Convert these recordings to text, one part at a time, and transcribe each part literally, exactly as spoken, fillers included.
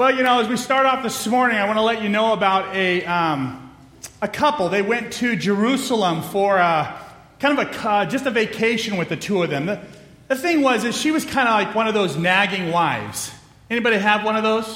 Well, you know, as we start off this morning, I want to let you know about a um, a couple. They went to Jerusalem for a, kind of a uh, just a vacation with the two of them. The, the thing was, is she was kind of like one of those nagging wives. Anybody have one of those?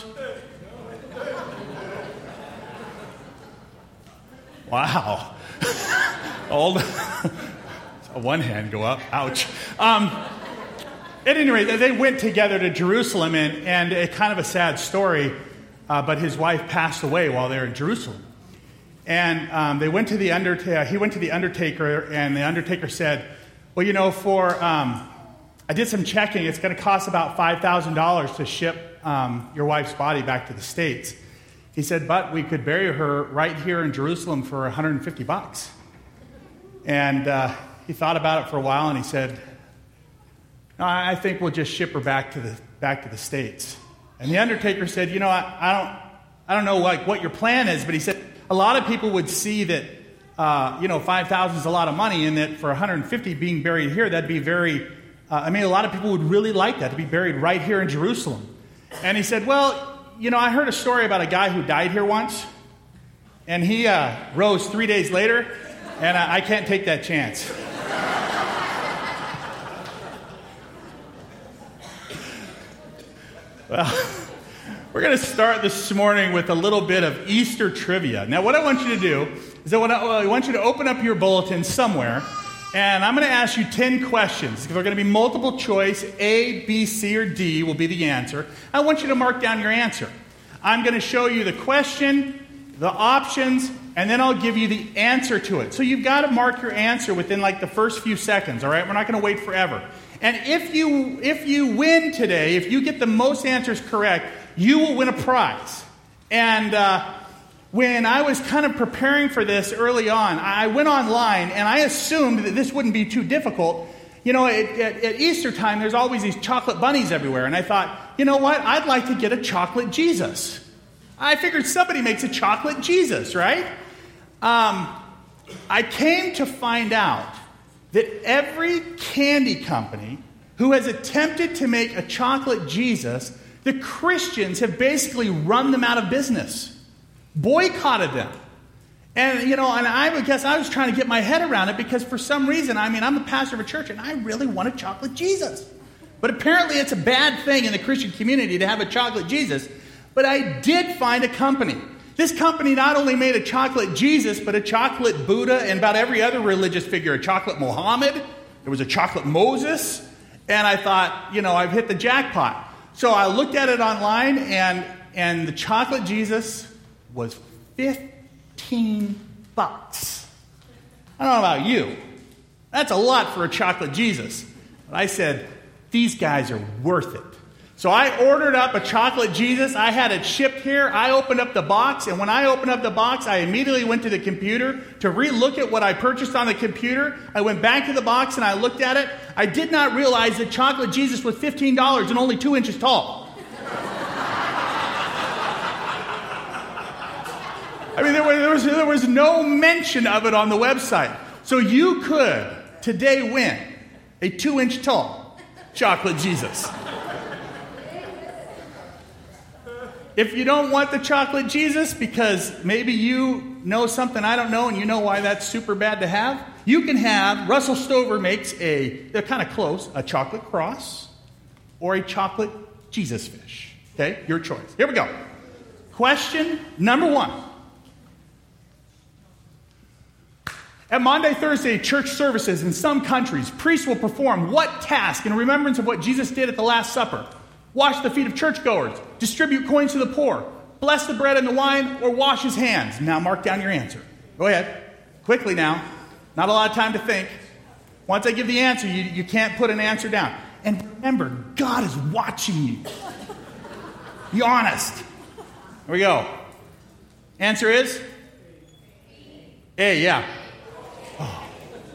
Wow. Old. One hand go up. Ouch. Um, At any rate, they went together to Jerusalem, and, and a kind of a sad story, uh, but his wife passed away while they were in Jerusalem. And um, they went to the undertaker. He went to the undertaker, and the undertaker said, well, you know, for, um, I did some checking. It's going to cost about five thousand dollars to ship um, your wife's body back to the States. He said, but we could bury her right here in Jerusalem for one hundred fifty bucks. And uh, he thought about it for a while, and he said, no, I think we'll just ship her back to the back to the States. And the undertaker said, you know, I, I don't I don't know like what your plan is, but he said a lot of people would see that uh, you know five thousand is a lot of money, and that for one hundred fifty being buried here, that'd be very. Uh, I mean, a lot of people would really like that to be buried right here in Jerusalem. And he said, well, you know, I heard a story about a guy who died here once, and he uh, rose three days later, and I, I can't take that chance. Well, we're going to start this morning with a little bit of Easter trivia. Now, what I want you to do is I want, to, I want you to open up your bulletin somewhere, and I'm going to ask you ten questions. They're going to be multiple choice. A, B, C, or D will be the answer. I want you to mark down your answer. I'm going to show you the question, the options, and then I'll give you the answer to it. So you've got to mark your answer within like the first few seconds, all right? We're not going to wait forever. And if you if you win today, if you get the most answers correct, you will win a prize. And uh, when I was kind of preparing for this early on, I went online and I assumed that this wouldn't be too difficult. You know, at, at, at Easter time, there's always these chocolate bunnies everywhere. And I thought, you know what? I'd like to get a chocolate Jesus. I figured somebody makes a chocolate Jesus, right? Um, I came to find out that every candy company who has attempted to make a chocolate Jesus, the Christians have basically run them out of business, boycotted them. And, you know, and I would guess I was trying to get my head around it because for some reason, I mean, I'm a pastor of a church and I really want a chocolate Jesus. But apparently it's a bad thing in the Christian community to have a chocolate Jesus. But I did find a company. This company not only made a chocolate Jesus, but a chocolate Buddha and about every other religious figure. A chocolate Muhammad. There was a chocolate Moses. And I thought, you know, I've hit the jackpot. So I looked at it online, and and the chocolate Jesus was fifteen bucks. I don't know about you. That's a lot for a chocolate Jesus. But I said, these guys are worth it. So I ordered up a chocolate Jesus. I had it shipped here. I opened up the box, and when I opened up the box, I immediately went to the computer to re-look at what I purchased on the computer. I went back to the box, and I looked at it. I did not realize that chocolate Jesus was fifteen dollars and only two inches tall. I mean, there was, there was, there was no mention of it on the website. So you could today win a two-inch tall chocolate Jesus. If you don't want the chocolate Jesus because maybe you know something I don't know and you know why that's super bad to have, you can have, Russell Stover makes a, they're kind of close, a chocolate cross or a chocolate Jesus fish. Okay, your choice. Here we go. Question number one. At Maundy Thursday church services in some countries, priests will perform what task in remembrance of what Jesus did at the Last Supper? Wash the feet of churchgoers, distribute coins to the poor, bless the bread and the wine, or wash his hands. Now mark down your answer. Go ahead. Quickly now. Not a lot of time to think. Once I give the answer, you, you can't put an answer down. And remember, God is watching you. Be honest. Here we go. Answer is? A, yeah. Oh.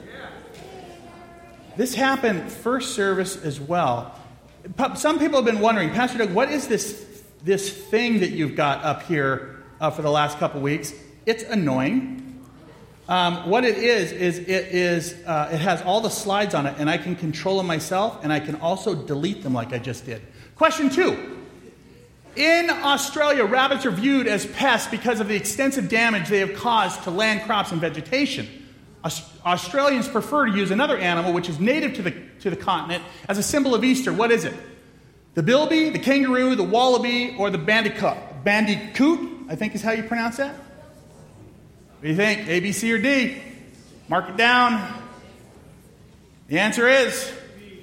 This happened first service as well. Some people have been wondering, Pastor Doug, what is this this thing that you've got up here uh, for the last couple weeks? It's annoying. Um, what it is is it is uh, it has all the slides on it, and I can control them myself, and I can also delete them like I just did. Question two: In Australia, rabbits are viewed as pests because of the extensive damage they have caused to land, crops, and vegetation. Aus- Australians prefer to use another animal which is native to the, to the continent as a symbol of Easter. What is it? The bilby, the kangaroo, the wallaby, or the bandicoot? Bandicoot, I think is how you pronounce that. What do you think? A, B, C, or D? Mark it down. The answer is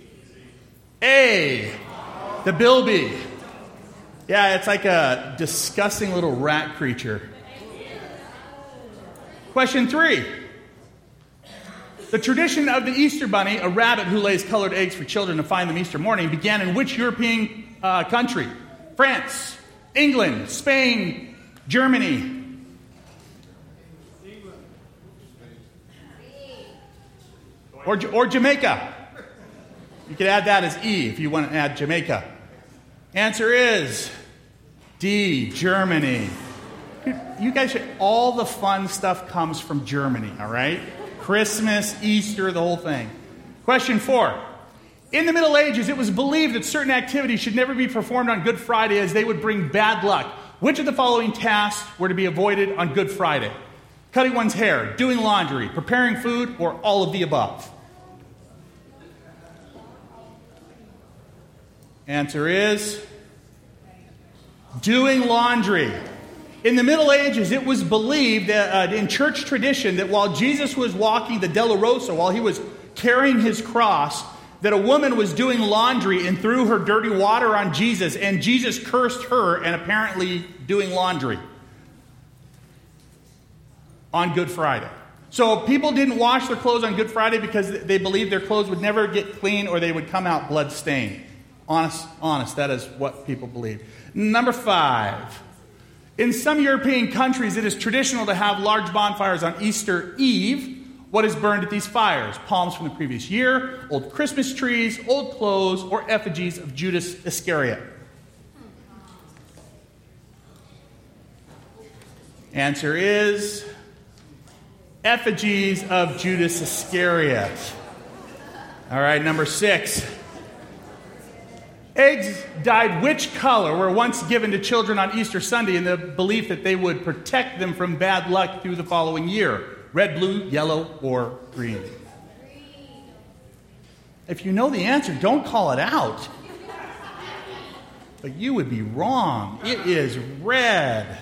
A, the bilby. Yeah, it's like a disgusting little rat creature. Question three. The tradition of the Easter Bunny, a rabbit who lays colored eggs for children to find them Easter morning, began in which European uh, country? France, England, Spain, Germany. Or, or Jamaica. You could add that as E if you want to add Jamaica. Answer is D, Germany. You guys should, all the fun stuff comes from Germany, all right? Christmas, Easter, the whole thing. Question four. In the Middle Ages, it was believed that certain activities should never be performed on Good Friday as they would bring bad luck. Which of the following tasks were to be avoided on Good Friday? Cutting one's hair, doing laundry, preparing food, or all of the above? Answer is doing laundry. In the Middle Ages, it was believed that, uh, in church tradition that while Jesus was walking the Dolorosa, while he was carrying his cross, that a woman was doing laundry and threw her dirty water on Jesus, and Jesus cursed her and apparently doing laundry on Good Friday. So people didn't wash their clothes on Good Friday because they believed their clothes would never get clean or they would come out blood-stained. Honest, honest, that is what people believe. Number five. In some European countries, it is traditional to have large bonfires on Easter Eve. What is burned at these fires? Palms from the previous year, old Christmas trees, old clothes, or effigies of Judas Iscariot? Answer is effigies of Judas Iscariot. All right, number six. Eggs dyed which color were once given to children on Easter Sunday in the belief that they would protect them from bad luck through the following year? Red, blue, yellow, or green? If you know the answer, don't call it out. But you would be wrong. It is red.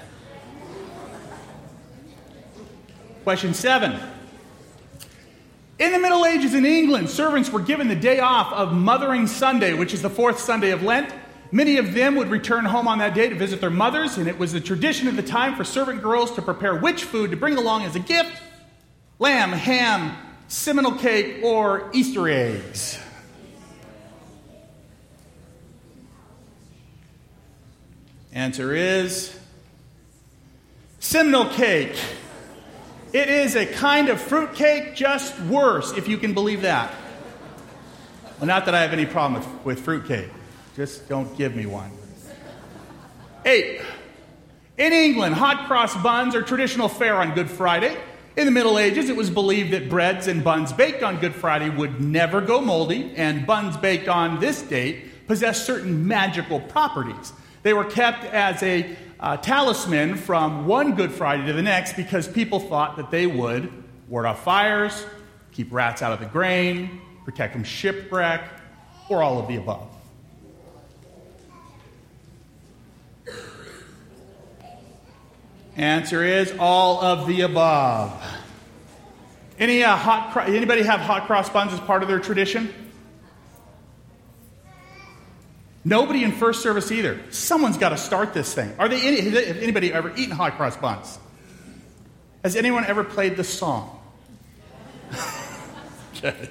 Question seven. In the Middle Ages in England, servants were given the day off of Mothering Sunday, which is the fourth Sunday of Lent. Many of them would return home on that day to visit their mothers, and it was the tradition of the time for servant girls to prepare which food to bring along as a gift? Lamb, ham, Seminole cake, or Easter eggs? Answer is Seminole cake. It is a kind of fruit cake, just worse, if you can believe that. Well, not that I have any problem with, with fruit cake. Just don't give me one. Eight. In England, hot cross buns are traditional fare on Good Friday. In the Middle Ages, it was believed that breads and buns baked on Good Friday would never go moldy, and buns baked on this date possessed certain magical properties. They were kept as a uh, talisman from one Good Friday to the next because people thought that they would ward off fires, keep rats out of the grain, protect from shipwreck, or all of the above. Answer is all of the above. Any uh, hot? Cro- anybody have hot cross buns as part of their tradition? Nobody in first service either. Someone's got to start this thing. Are they? Any, has anybody ever eaten hot cross buns? Has anyone ever played the song? Okay.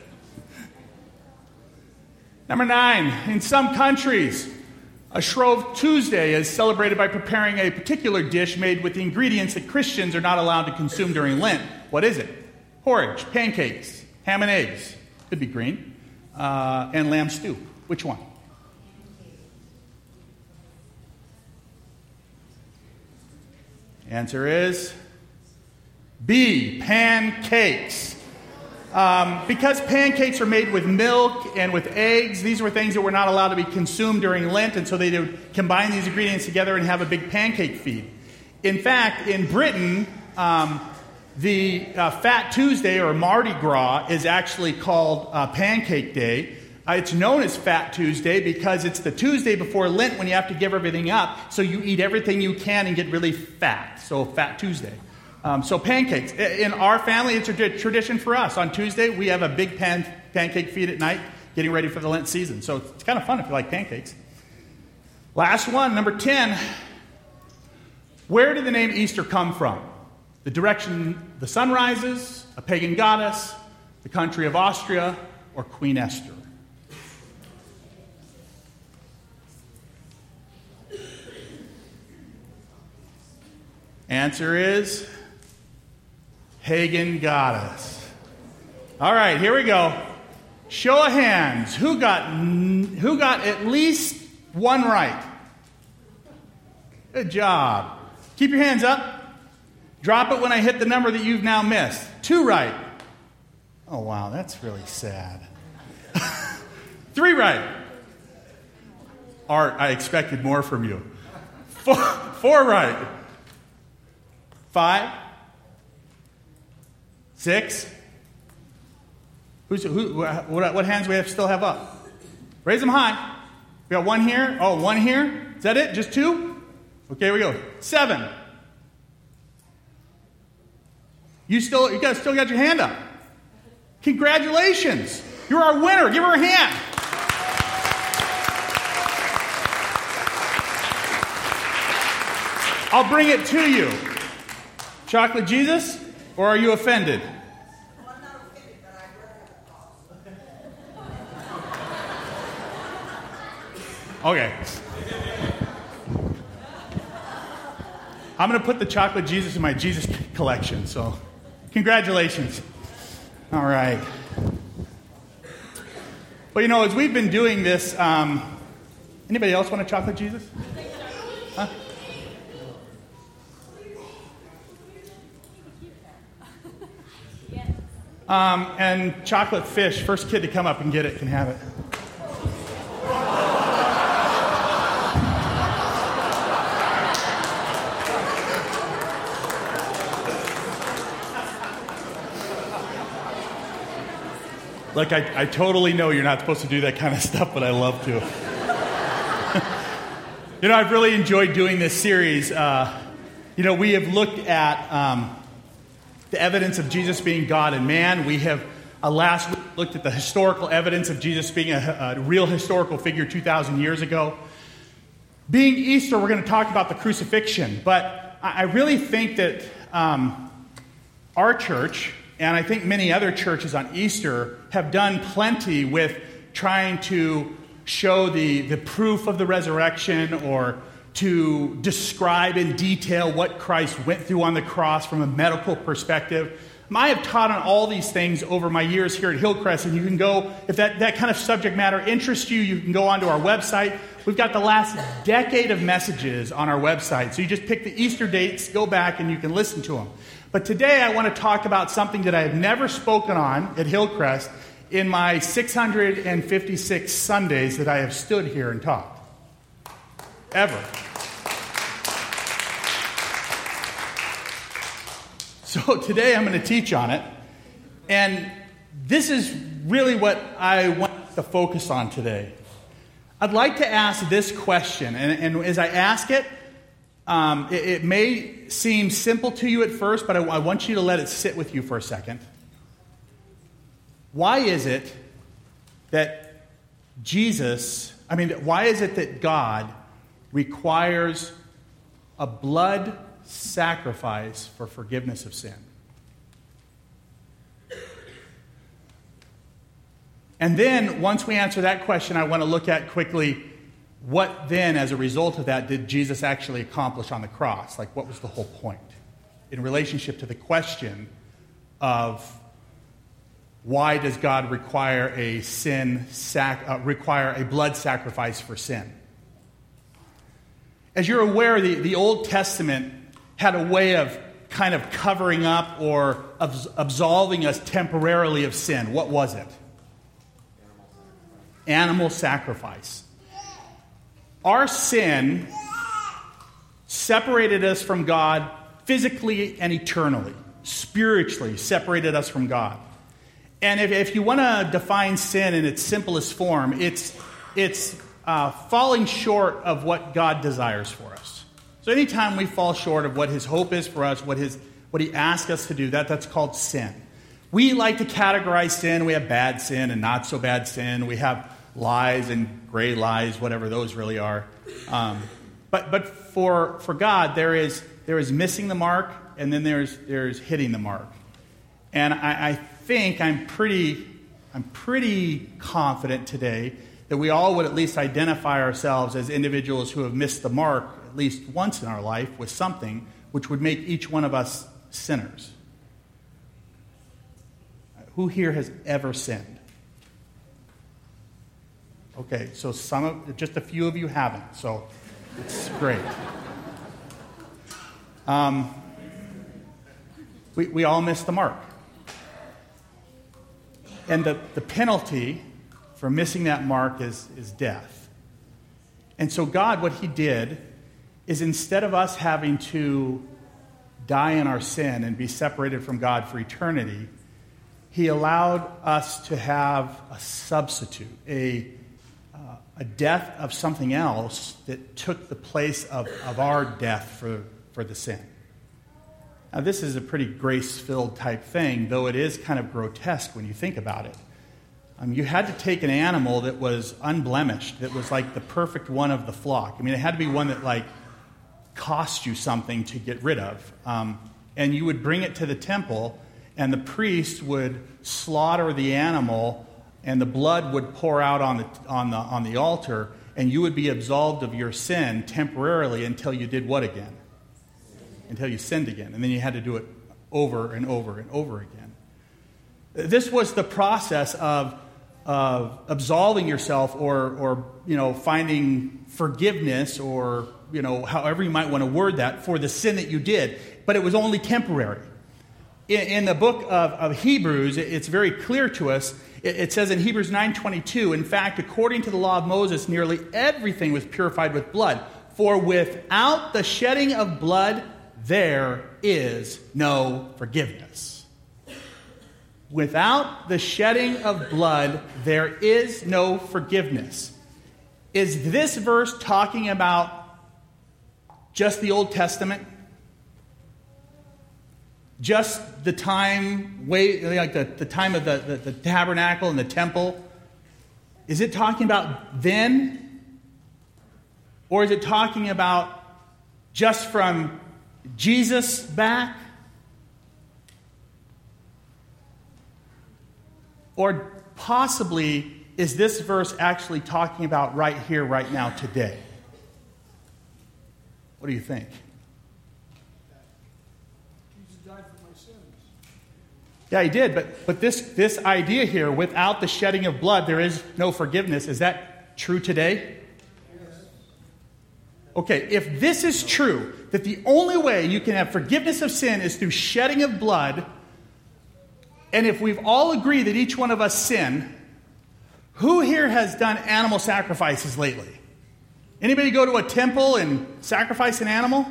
Number nine. In some countries, a Shrove Tuesday is celebrated by preparing a particular dish made with the ingredients that Christians are not allowed to consume during Lent. What is it? Porridge, pancakes, ham and eggs. Could be green. Uh, and lamb stew. Which one? Answer is B, pancakes. Um, because pancakes are made with milk and with eggs, these were things that were not allowed to be consumed during Lent, and so they would combine these ingredients together and have a big pancake feed. In fact, in Britain, um, the uh, Fat Tuesday or Mardi Gras is actually called uh, Pancake Day. Uh, it's known as Fat Tuesday because it's the Tuesday before Lent when you have to give everything up, so you eat everything you can and get really fat. So Fat Tuesday. Um, so pancakes. In our family, it's a tradition for us. On Tuesday, we have a big pan- pancake feed at night, getting ready for the Lent season. So it's kind of fun if you like pancakes. Last one, number ten. Where did the name Easter come from? The direction the sun rises, a pagan goddess, the country of Austria, or Queen Esther? Answer is pagan goddess. All right, here we go. Show of hands. Who got who got at least one right? Good job. Keep your hands up. Drop it when I hit the number that you've now missed. Two right. Oh, wow, that's really sad. Three right. Art, I expected more from you. Four, four right. Five. Six. Who's, who, what, what hands do we have, still have up? Raise them high. We got one here. Oh, one here. Is that it? Just two? Okay, here we go. Seven. You still, you guys still got your hand up. Congratulations. You're our winner. Give her a hand. I'll bring it to you. Chocolate Jesus, or are you offended? Well, I'm not offended, but I would have a cause. Okay. I'm going to put the chocolate Jesus in my Jesus collection, so congratulations. All right. Well, you know, as we've been doing this, um, anybody else want a chocolate Jesus? Huh? Um, and chocolate fish, first kid to come up and get it can have it. Look, I, I totally know you're not supposed to do that kind of stuff, but I love to. You know, I've really enjoyed doing this series. Uh, you know, we have looked at um, the evidence of Jesus being God and man. We have uh, last week looked at the historical evidence of Jesus being a, a real historical figure two thousand years ago. Being Easter, we're going to talk about the crucifixion, but I, I really think that um, our church, and I think many other churches on Easter, have done plenty with trying to show the, the proof of the resurrection or to describe in detail what Christ went through on the cross from a medical perspective. I have taught on all these things over my years here at Hillcrest, and you can go, if that, that kind of subject matter interests you, you can go onto our website. We've got the last decade of messages on our website, so you just pick the Easter dates, go back, and you can listen to them. But today I want to talk about something that I have never spoken on at Hillcrest in my six hundred fifty-six Sundays that I have stood here and talked. Ever. So today I'm going to teach on it. And this is really what I want to focus on today. I'd like to ask this question, and, and as I ask it, Um, it, it may seem simple to you at first, but I, I want you to let it sit with you for a second. Why is it that Jesus, I mean, why is it that God requires a blood sacrifice for forgiveness of sin? And then, once we answer that question, I want to look at quickly what then, as a result of that, did Jesus actually accomplish on the cross? Like, what was the whole point? In relationship to the question of why does God require a sin sac- uh, require a blood sacrifice for sin? As you're aware, the, the Old Testament had a way of kind of covering up or abs- absolving us temporarily of sin. What was it? Animal sacrifice. Our sin separated us from God physically and eternally. Spiritually separated us from God. And if, if you want to define sin in its simplest form, it's, it's uh, falling short of what God desires for us. So anytime we fall short of what His hope is for us, what His what He asks us to do, that, that's called sin. We like to categorize sin. We have bad sin and not so bad sin. We have lies and gray lies, whatever those really are. Um, but but for for God, there is there is missing the mark, and then there's there's hitting the mark. And I, I think I'm pretty I'm pretty confident today that we all would at least identify ourselves as individuals who have missed the mark at least once in our life with something which would make each one of us sinners. Who here has ever sinned? Okay, so some of, just a few of you haven't, so it's great. Um, we, we all miss the mark. And the, the penalty for missing that mark is, is death. And so God, what He did is instead of us having to die in our sin and be separated from God for eternity, He allowed us to have a substitute, a uh, a death of something else that took the place of, of our death for, for the sin. Now, this is a pretty grace-filled type thing, though it is kind of grotesque when you think about it. Um, you had to take an animal that was unblemished, that was like the perfect one of the flock. I mean, it had to be one that like cost you something to get rid of. Um, and you would bring it to the temple, and the priest would slaughter the animal, and the blood would pour out on the on the on the altar, and you would be absolved of your sin temporarily until you did what again? Until you sinned again. And then you had to do it over and over and over again. This was the process of, of absolving yourself or, or, you know, finding forgiveness or, you know, however you might want to word that for the sin that you did. But it was only temporary. In, in the book of, of Hebrews, it's very clear to us. It, it says in Hebrews nine twenty-two, in fact, according to the law of Moses, nearly everything was purified with blood. For without the shedding of blood, there is no forgiveness. Without the shedding of blood, there is no forgiveness. Is this verse talking about just the Old Testament? Just the time, way, like the, the time of the, the, the tabernacle and the temple? Is it talking about then? Or is it talking about just from Jesus back? Or possibly, is this verse actually talking about right here, right now, today? What do you think? Jesus died for my sins. Yeah, He did, but, but this, this idea here, without the shedding of blood, there is no forgiveness. Is that true today? Okay, if this is true, that the only way you can have forgiveness of sin is through shedding of blood, and if we've all agreed that each one of us sin, who here has done animal sacrifices lately? Anybody go to a temple and sacrifice an animal?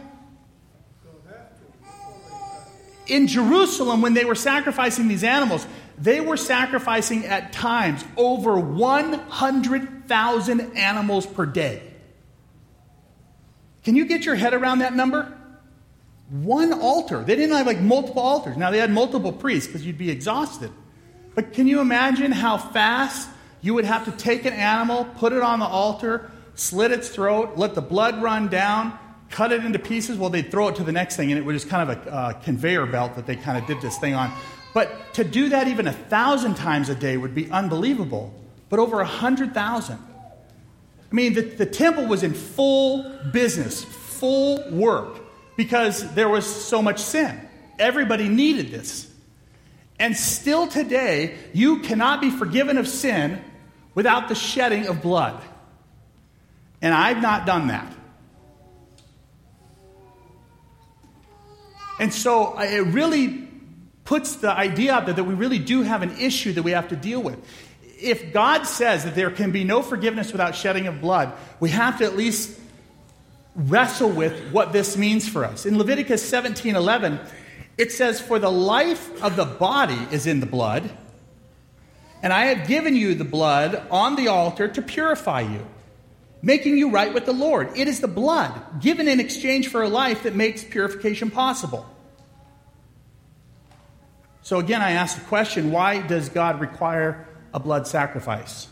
In Jerusalem, when they were sacrificing these animals, they were sacrificing at times over one hundred thousand animals per day. Can you get your head around that number? One altar. They didn't have like multiple altars. Now they had multiple priests because you'd be exhausted. But can you imagine how fast you would have to take an animal, put it on the altar, slit its throat, let the blood run down, cut it into pieces? Well, they'd throw it to the next thing, and it was just kind of a uh, conveyor belt that they kind of did this thing on. But to do that even a thousand times a day would be unbelievable. But over a hundred thousand. I mean, the, the temple was in full business, full work, because there was so much sin. Everybody needed this. And still today, you cannot be forgiven of sin without the shedding of blood. And I've not done that. And so uh, it really puts the idea out there that we really do have an issue that we have to deal with. If God says that there can be no forgiveness without shedding of blood, we have to at least wrestle with what this means for us. In Leviticus seventeen eleven, it says, "For the life of the body is in the blood, and I have given you the blood on the altar to purify you, making you right with the Lord. It is the blood given in exchange for a life that makes purification possible." So again, I ask the question, why does God require a blood sacrifice?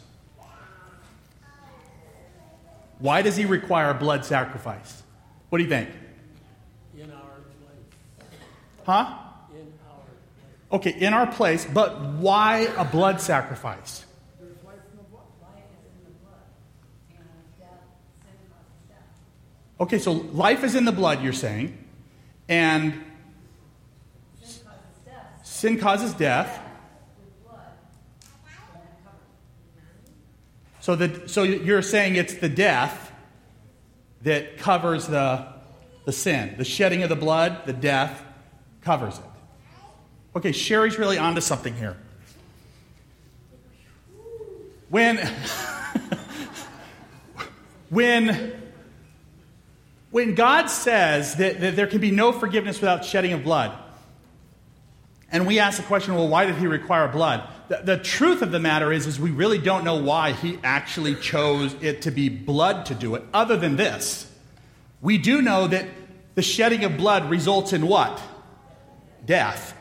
Why does he require a blood sacrifice? What do you think? In our place. Huh? In our place. Okay, in our place, but why a blood sacrifice? There's life in the blood. Life is in the blood, and death, sin causes death. Okay, so life is in the blood, you're saying, and Sin causes death. sin causes death. With blood, and that covers it. So that so you're saying it's the death that covers the the sin. The shedding of the blood, the death covers it. Okay, Sherry's really onto something here. When when when God says that, that there can be no forgiveness without shedding of blood, and we ask the question, well, why did he require blood? The, the truth of the matter is, is we really don't know why he actually chose it to be blood to do it, other than this. We do know that the shedding of blood results in what? Death.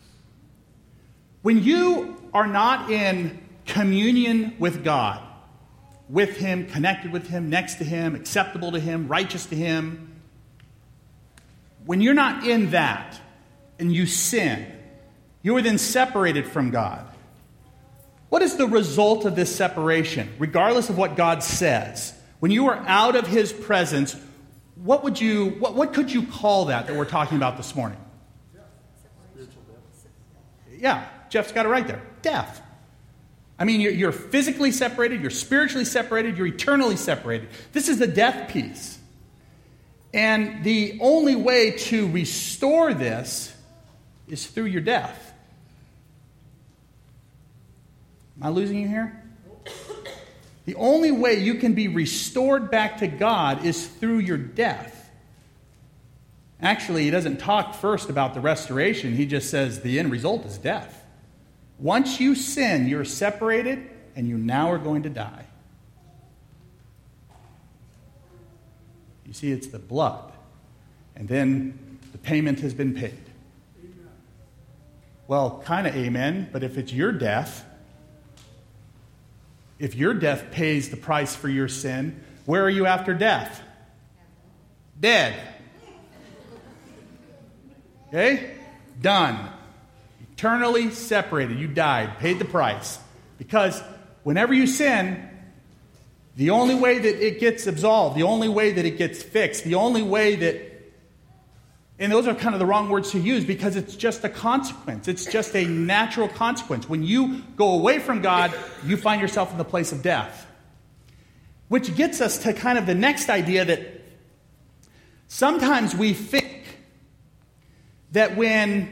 When you are not in communion with God, with him, connected with him, next to him, acceptable to him, righteous to him, when you're not in that and you sin, you are then separated from God. What is the result of this separation, regardless of what God says? When you are out of his presence, what would you, what, what could you call that that we're talking about this morning? Yeah, Jeff's got it right there. Death. I mean, you're, you're physically separated, you're spiritually separated, you're eternally separated. This is the death piece. And the only way to restore this is through your death. Am I losing you here? The only way you can be restored back to God is through your death. Actually, he doesn't talk first about the restoration. He just says the end result is death. Once you sin, you're separated, and you now are going to die. You see, it's the blood. And then the payment has been paid. Amen. Well, kind of amen, but if it's your death, if your death pays the price for your sin, where are you after death? Dead. Okay? Done. Eternally separated. You died. Paid the price. Because whenever you sin, the only way that it gets absolved, the only way that it gets fixed, the only way that... And those are kind of the wrong words to use because it's just a consequence. It's just a natural consequence. When you go away from God, you find yourself in the place of death. Which gets us to kind of the next idea that sometimes we think that when,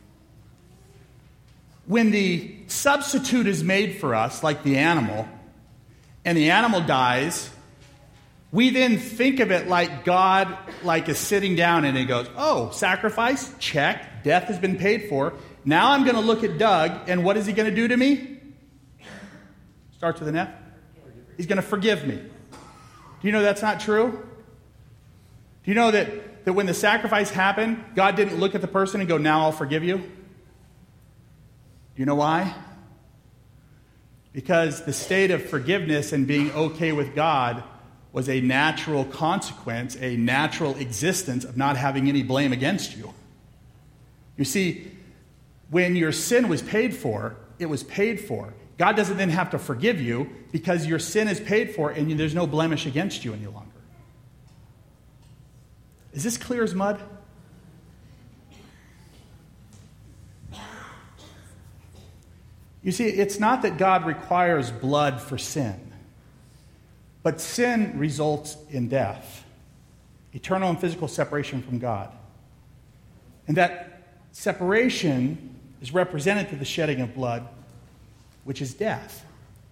when the substitute is made for us, like the animal, and the animal dies, we then think of it like God like is sitting down and he goes, oh, sacrifice, check, death has been paid for. Now I'm going to look at Doug, and what is he going to do to me? Starts with an F. He's going to forgive me. Do you know that's not true? Do you know that, that when the sacrifice happened, God didn't look at the person and go, now I'll forgive you? Do you know why? Because the state of forgiveness and being okay with God was a natural consequence, a natural existence of not having any blame against you. You see, when your sin was paid for, it was paid for. God doesn't then have to forgive you because your sin is paid for and there's no blemish against you any longer. Is this clear as mud? You see, it's not that God requires blood for sin. But sin results in death, eternal and physical separation from God. And that separation is represented through the shedding of blood, which is death.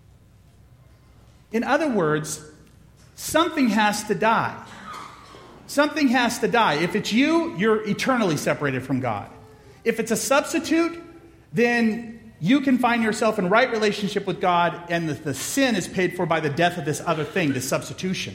In other words, something has to die. Something has to die. If it's you, you're eternally separated from God. If it's a substitute, then you can find yourself in right relationship with God, and the, the sin is paid for by the death of this other thing, this substitution.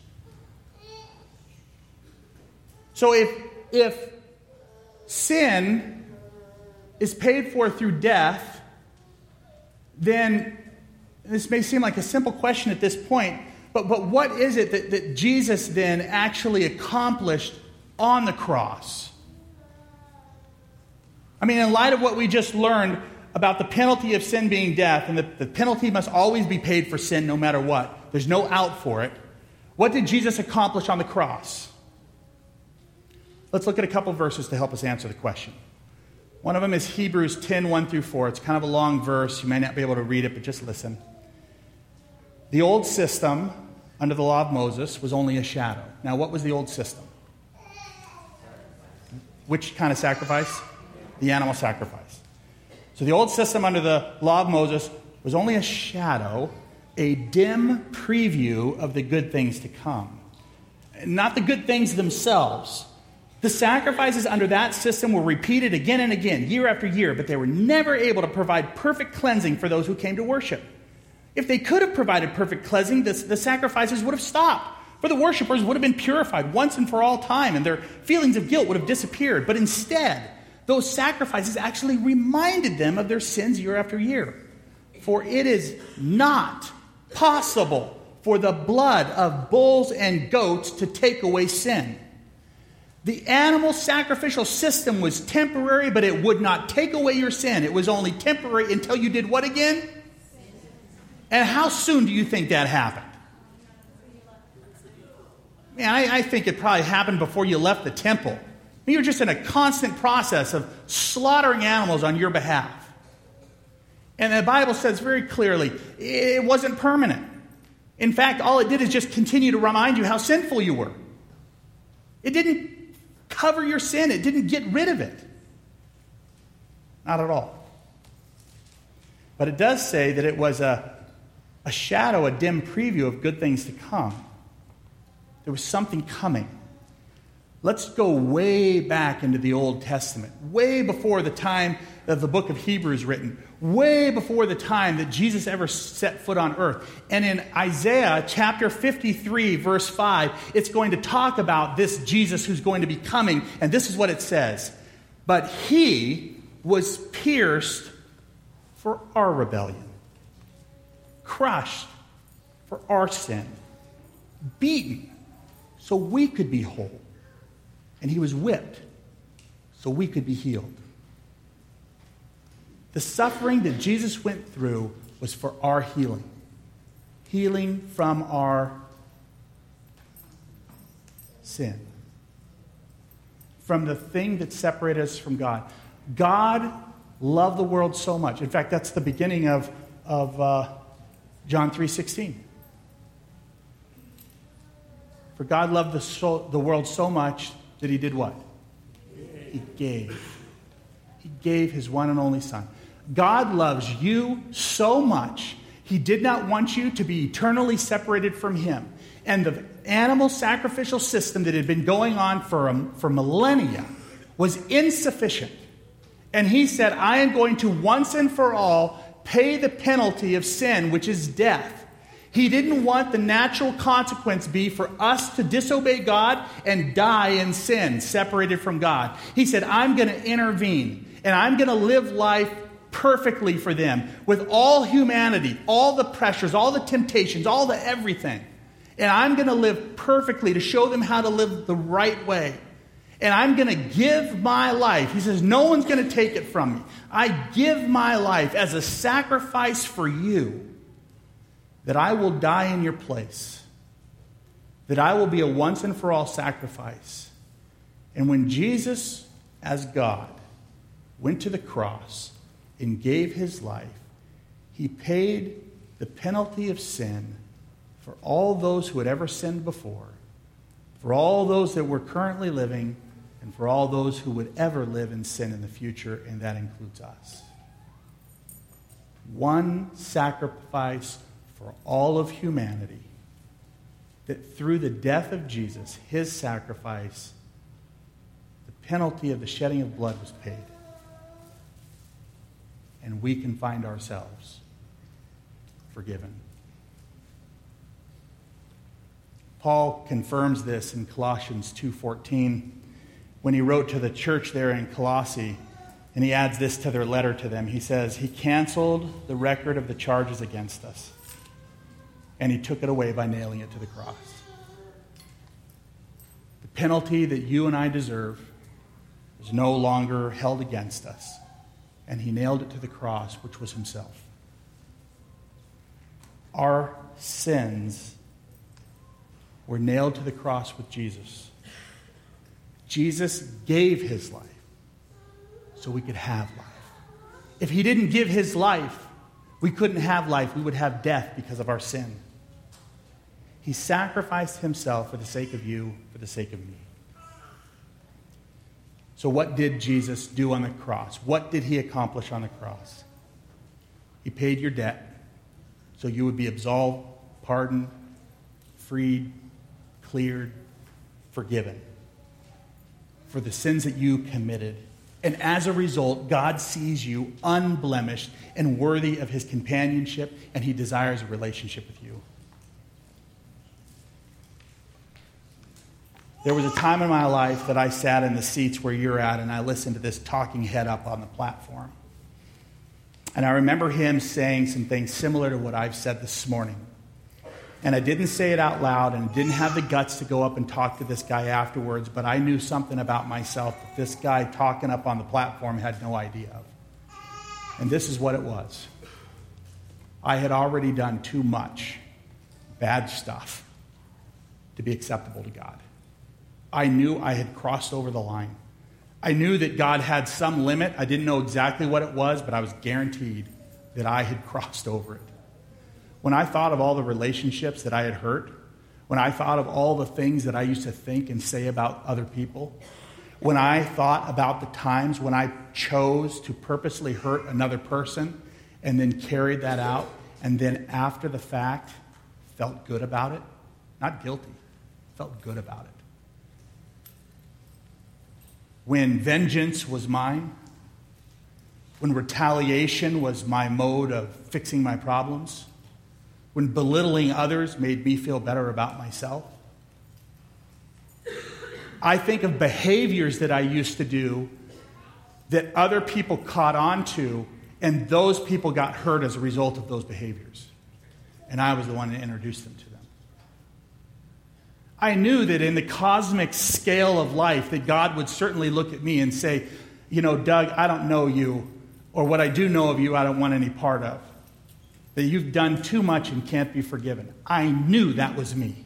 So if, if sin is paid for through death, then this may seem like a simple question at this point, but, but what is it that, that Jesus then actually accomplished on the cross? I mean, in light of what we just learned about the penalty of sin being death, and the, the penalty must always be paid for sin no matter what. There's no out for it. What did Jesus accomplish on the cross? Let's look at a couple verses to help us answer the question. One of them is Hebrews ten, one through four. It's kind of a long verse. You may not be able to read it, but just listen. The old system under the law of Moses was only a shadow. Now, what was the old system? Which kind of sacrifice? The animal sacrifice. So the old system under the law of Moses was only a shadow, a dim preview of the good things to come. Not the good things themselves. The sacrifices under that system were repeated again and again, year after year, but they were never able to provide perfect cleansing for those who came to worship. If they could have provided perfect cleansing, the, the sacrifices would have stopped. For the worshipers would have been purified once and for all time, and their feelings of guilt would have disappeared. But instead, those sacrifices actually reminded them of their sins year after year. For it is not possible for the blood of bulls and goats to take away sin. The animal sacrificial system was temporary, but it would not take away your sin. It was only temporary until you did what again? And how soon do you think that happened? Man, I, I think it probably happened before you left the temple. You were just in a constant process of slaughtering animals on your behalf. And the Bible says very clearly, it wasn't permanent. In fact, all it did is just continue to remind you how sinful you were. It didn't cover your sin. It didn't get rid of it. Not at all. But it does say that it was a, a shadow, a dim preview of good things to come. There was something coming. Let's go way back into the Old Testament, way before the time that the book of Hebrews written, way before the time that Jesus ever set foot on earth. And in Isaiah chapter fifty-three, verse five, it's going to talk about this Jesus who's going to be coming. And this is what it says. But he was pierced for our rebellion, crushed for our sin, beaten so we could be whole. And he was whipped so we could be healed. The suffering that Jesus went through was for our healing. Healing from our sin. From the thing that separated us from God. God loved the world so much. In fact, that's the beginning of, of uh, John three sixteen. For God loved the, so, the world so much that he did what? He gave. He gave his one and only Son. God loves you so much, he did not want you to be eternally separated from him. And the animal sacrificial system that had been going on for, um, for millennia was insufficient. And he said, I am going to once and for all pay the penalty of sin, which is death. He didn't want the natural consequence be for us to disobey God and die in sin, separated from God. He said, I'm going to intervene, and I'm going to live life perfectly for them, with all humanity, all the pressures, all the temptations, all the everything. And I'm going to live perfectly to show them how to live the right way. And I'm going to give my life. He says, no one's going to take it from me. I give my life as a sacrifice for you, that I will die in your place, that I will be a once and for all sacrifice. And when Jesus, as God, went to the cross and gave his life, he paid the penalty of sin for all those who had ever sinned before, for all those that were currently living, and and for all those who would ever live in sin in the future, and that includes us. One sacrifice for all of humanity, that through the death of Jesus, his sacrifice, the penalty of the shedding of blood was paid. And we can find ourselves forgiven. Paul confirms this in Colossians two fourteen when he wrote to the church there in Colossae, and he adds this to their letter to them. He says, he canceled the record of the charges against us, and he took it away by nailing it to the cross. The penalty that you and I deserve is no longer held against us, and he nailed it to the cross, which was himself. Our sins were nailed to the cross with Jesus. Jesus gave his life so we could have life. If he didn't give his life, we couldn't have life. We would have death because of our sin. He sacrificed himself for the sake of you, for the sake of me. So what did Jesus do on the cross? What did he accomplish on the cross? He paid your debt so you would be absolved, pardoned, freed, cleared, forgiven for the sins that you committed. And as a result, God sees you unblemished and worthy of his companionship, and he desires a relationship with you. There was a time in my life that I sat in the seats where you're at, and I listened to this talking head up on the platform. And I remember him saying some things similar to what I've said this morning. And I didn't say it out loud, and didn't have the guts to go up and talk to this guy afterwards, but I knew something about myself that this guy talking up on the platform had no idea of. And this is what it was. I had already done too much bad stuff to be acceptable to God. I knew I had crossed over the line. I knew that God had some limit. I didn't know exactly what it was, but I was guaranteed that I had crossed over it. When I thought of all the relationships that I had hurt, when I thought of all the things that I used to think and say about other people, when I thought about the times when I chose to purposely hurt another person and then carried that out, and then after the fact felt good about it, not guilty, felt good about it. When vengeance was mine, when retaliation was my mode of fixing my problems, when belittling others made me feel better about myself. I think of behaviors that I used to do that other people caught on to, and those people got hurt as a result of those behaviors. And I was the one that introduced them to them. I knew that in the cosmic scale of life that God would certainly look at me and say, you know, Doug, I don't know you, or what I do know of you, I don't want any part of. That you've done too much and can't be forgiven. I knew that was me.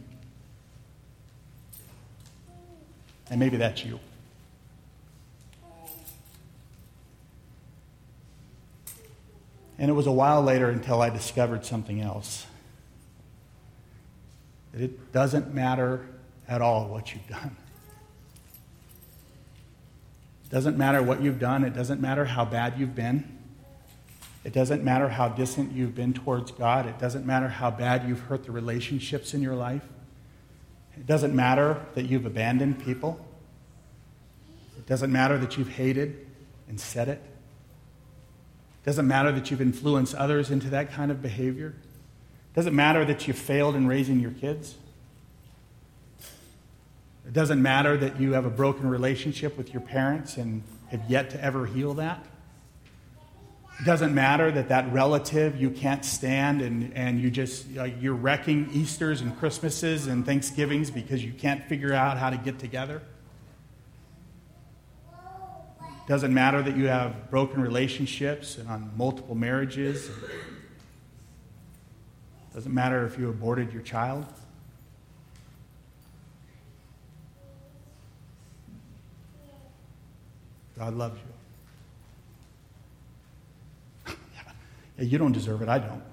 And maybe that's you. And it was a while later until I discovered something else. That it doesn't matter at all what you've done. It doesn't matter what you've done. It doesn't matter how bad you've been. It doesn't matter how distant you've been towards God. It doesn't matter how bad you've hurt the relationships in your life. It doesn't matter that you've abandoned people. It doesn't matter that you've hated and said it. It doesn't matter that you've influenced others into that kind of behavior. It doesn't matter that you failed in raising your kids. It doesn't matter that you have a broken relationship with your parents and have yet to ever heal that. It doesn't matter that that relative you can't stand and, and you just, uh, you're wrecking Easters and Christmases and Thanksgivings because you can't figure out how to get together. It doesn't matter that you have broken relationships and on multiple marriages. It doesn't matter if you aborted your child. God loves you. Yeah, you don't deserve it, I don't.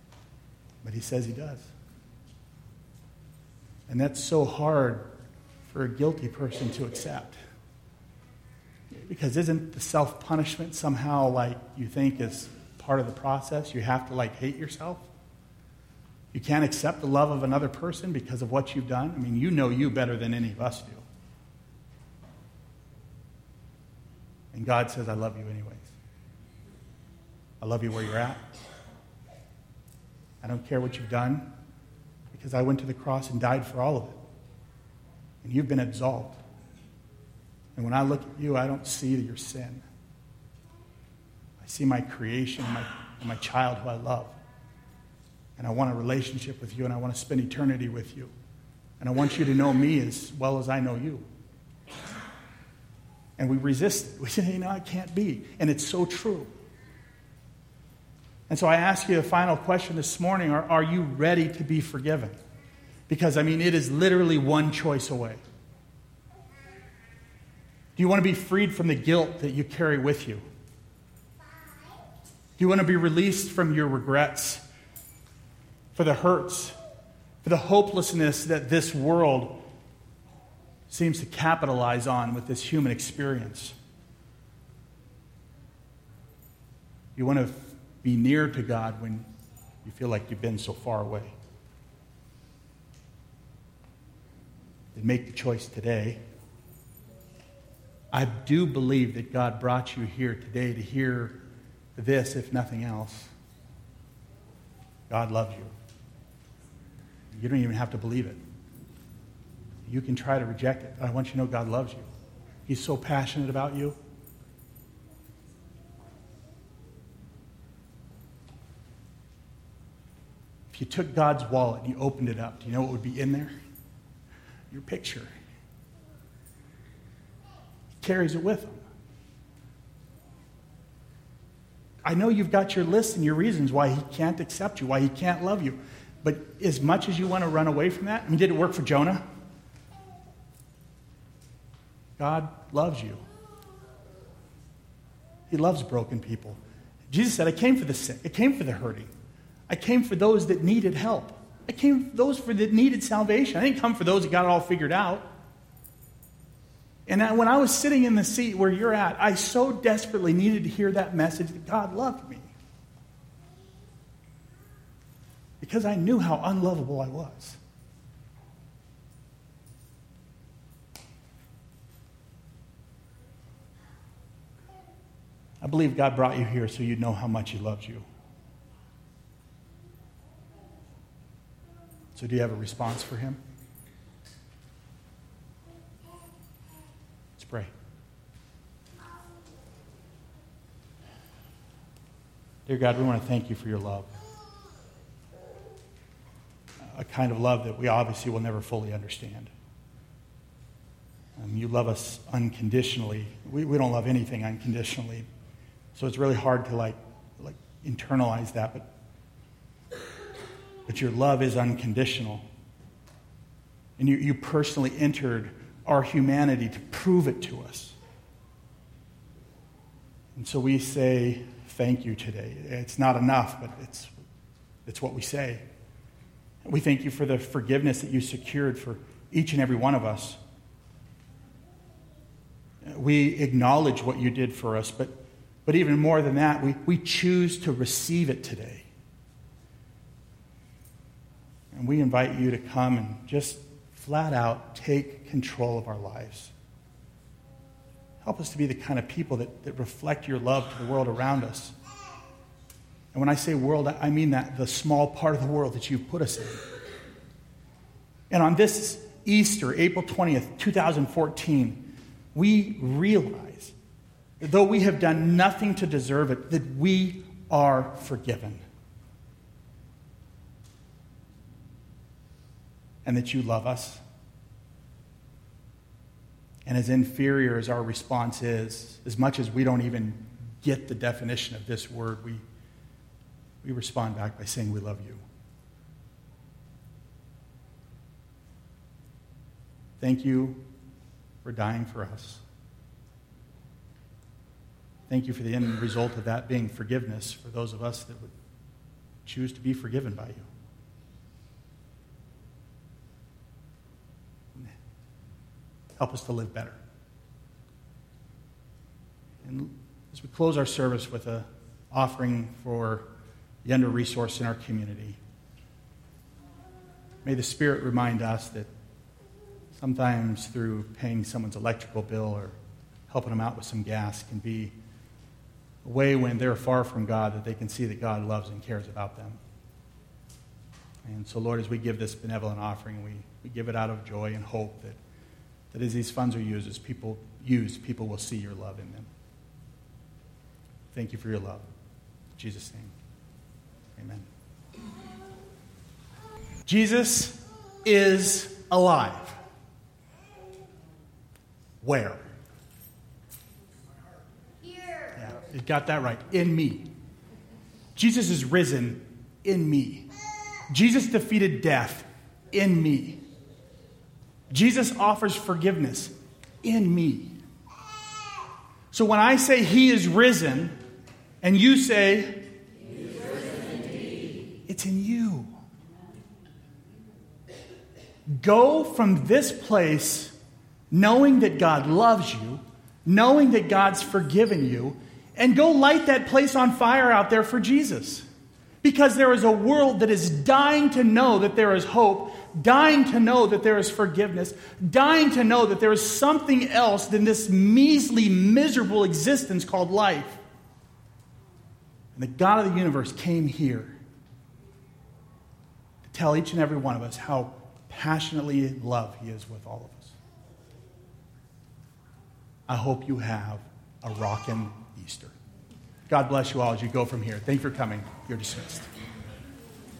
But he says he does. And that's so hard for a guilty person to accept. Because isn't the self-punishment somehow like you think is part of the process? You have to like hate yourself? You can't accept the love of another person because of what you've done? I mean, you know you better than any of us do. And God says, I love you anyways. I love you where you're at. I don't care what you've done because I went to the cross and died for all of it. And you've been absolved. And when I look at you, I don't see your sin. I see my creation, my, my child who I love. And I want a relationship with you, and I want to spend eternity with you. And I want you to know me as well as I know you. And we resist it. We say, you know, it can't be. And it's so true. And so I ask you a final question this morning. Are, are you ready to be forgiven? Because, I mean, it is literally one choice away. Do you want to be freed from the guilt that you carry with you? Do you want to be released from your regrets, for the hurts, for the hopelessness that this world seems to capitalize on with this human experience? You want to be near to God when you feel like you've been so far away. Then make the choice today. I do believe that God brought you here today to hear this, if nothing else. God loves you. You don't even have to believe it. You can try to reject it, but I want you to know God loves you. He's so passionate about you. If you took God's wallet and you opened it up, do you know what would be in there? Your picture. He carries it with him. I know you've got your list and your reasons why he can't accept you, why he can't love you. But as much as you want to run away from that, I mean, did it work for Jonah? God loves you. He loves broken people. Jesus said, I came for the sick. I came for the hurting. I came for those that needed help. I came for those for that needed salvation. I didn't come for those that got it all figured out. And I, when I was sitting in the seat where you're at, I so desperately needed to hear that message that God loved me. Because I knew how unlovable I was. I believe God brought you here so you'd know how much he loves you. So do you have a response for him? Let's pray. Dear God, we want to thank you for your love. A kind of love that we obviously will never fully understand. Um, you love us unconditionally. We, we don't love anything unconditionally. So it's really hard to like, like internalize that, but But your love is unconditional. And you, you personally entered our humanity to prove it to us. And so we say thank you today. It's not enough, but it's, it's what we say. We thank you for the forgiveness that you secured for each and every one of us. We acknowledge what you did for us, but, but even more than that, we, we choose to receive it today. And we invite you to come and just flat out take control of our lives. Help us to be the kind of people that, that reflect your love to the world around us. And when I say world, I mean that the small part of the world that you've put us in. And on this Easter, April twentieth, twenty fourteen, we realize that though we have done nothing to deserve it, that we are forgiven. And that you love us. And as inferior as our response is, as much as we don't even get the definition of this word, we, we respond back by saying we love you. Thank you for dying for us. Thank you for the end result of that being forgiveness for those of us that would choose to be forgiven by you. Help us to live better. And as we close our service with an offering for the under-resourced in our community, may the Spirit remind us that sometimes through paying someone's electrical bill or helping them out with some gas can be a way when they're far from God that they can see that God loves and cares about them. And so, Lord, as we give this benevolent offering, we, we give it out of joy and hope that, that as these funds are used, as people used, people will see your love in them. Thank you for your love. In Jesus' name, amen. Jesus is alive. Where? Here. Yeah, you got that right. In me. Jesus is risen in me. Jesus defeated death in me. Jesus offers forgiveness in me. So when I say he is risen, and you say, he is risen indeed, it's in you. Go from this place knowing that God loves you, knowing that God's forgiven you, and go light that place on fire out there for Jesus. Because there is a world that is dying to know that there is hope, dying to know that there is forgiveness, dying to know that there is something else than this measly, miserable existence called life. And the God of the universe came here to tell each and every one of us how passionately in love he is with all of us. I hope you have a rockin' Easter. God bless you all as you go from here. Thank you for coming. You're dismissed.